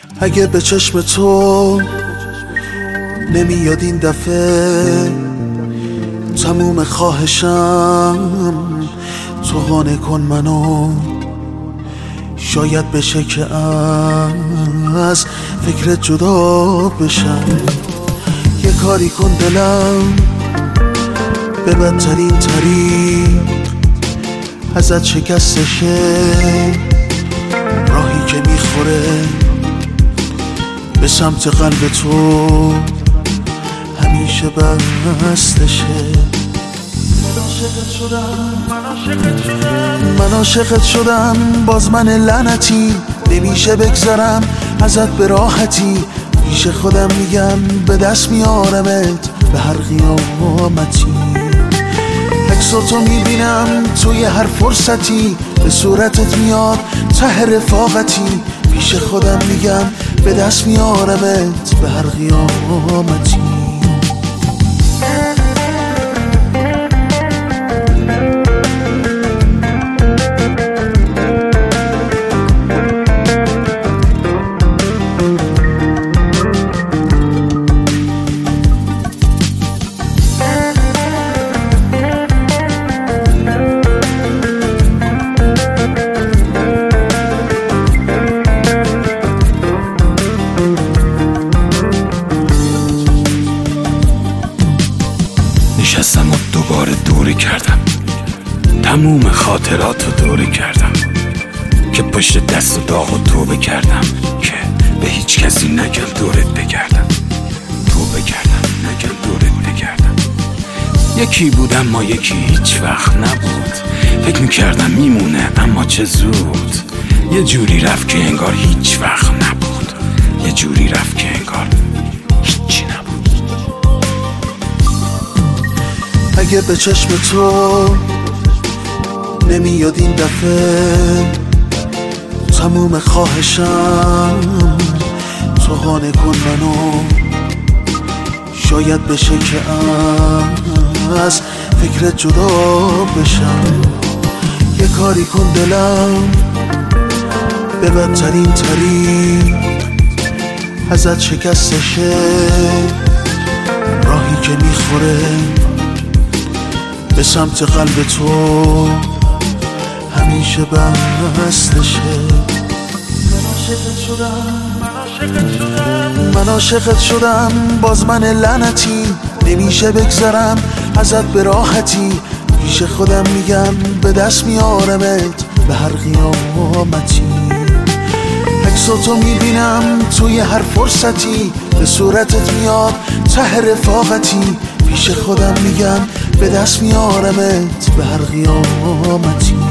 اگه به چشم تو نمیاد این دفعه، تموم خواهشم تو قانع کن منو. شاید بشه که از فکرت جدا بشم. یه کاری کن دلم به بدترین طریق ازت شکستشه، راهی که میخوره به سمت قلب تو همیشه بستشه. من عاشقت شدم باز من لعنتی، نمیشه بگذرم ازت به راحتی. پیش خودم میگم به دست میارمت به هر قیامتی. عکساتو میبینم توی هر فرصتی، به صورتت میاد ته رفاقتی. پیش خودم میگم به دست میارمت به هر قیامتی. نشستم و دوباره دوره کردم، تموم خاطراتو دوره کردم، که پشت دست و داغ و توبه کردم که به هیچ کسی نگم دورت بگردم. توبه کردم نگم دورت بگردم. یکی بودم ما یکی هیچ وقت نبود. فکر میکردم میمونه اما چه زود. یه جوری رفت که انگار هیچ وقت نبود. یه جوری رفت که انگار هیچی نبود. اگه به چشم تو نمیاد این دفعه، تموم خواهشم تو قانع کن منو. شاید بشه که از فکرت جدا بشم. یه کاری کن دلم به بدترین طریق ازت شکستشه، راهی که میخوره به سمت قلب تو همیشه بستشه. من عاشقت شدم باز من لعنتی، نمیشه بگذرم ازت به راحتی. پیش خودم میگم به دست میارمت به هر قیامتی. عکساتو میبینم توی هر فرصتی، به صورتت میاد ته رفاقتی. پیش خودم میگم به دست میارمت به هر قیامتی.